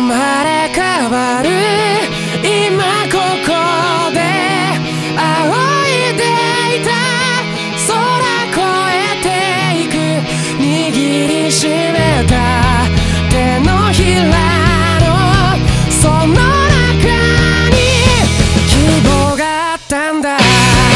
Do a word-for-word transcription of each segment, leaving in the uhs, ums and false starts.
まれ変わる今ここで仰いでいた空越えていく握りしめた手のひらのその中に希望があったんだ。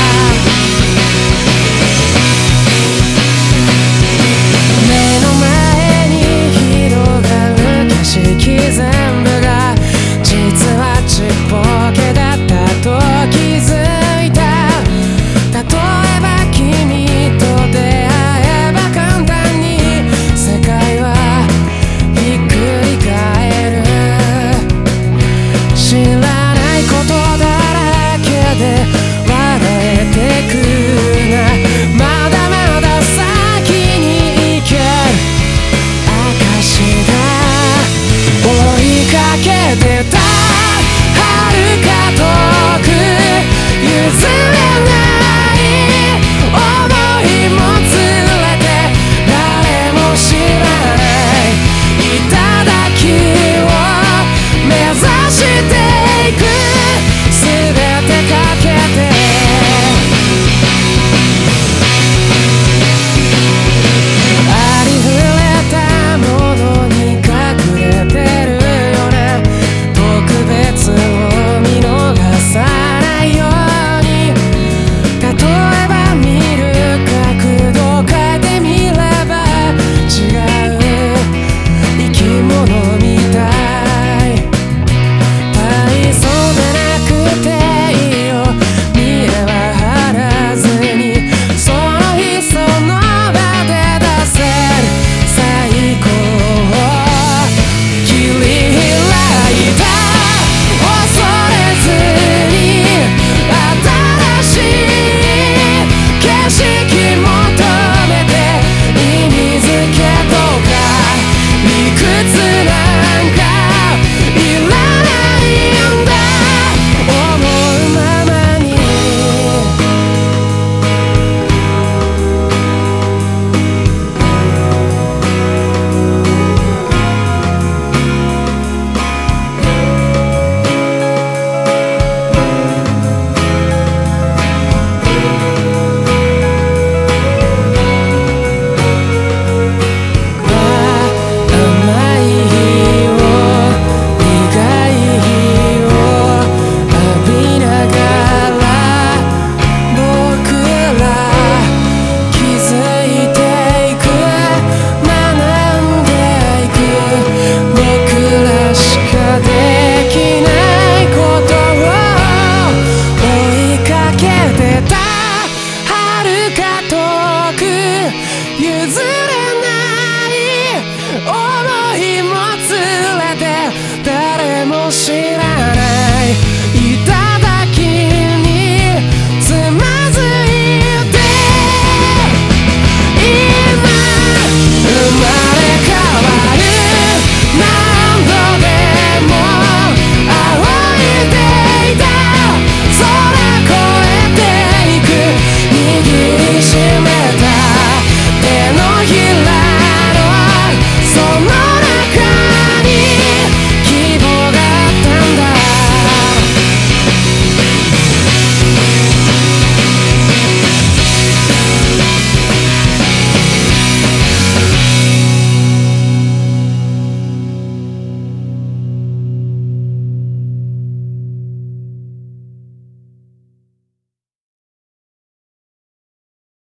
目の前に広がる景色全部が実はちっぽけだったと気づいた。例えば君と出会えば簡単に世界はひっくり返る。知らないことだらけで笑えてくな。まだまだ先に行ける証だ。追いかけてた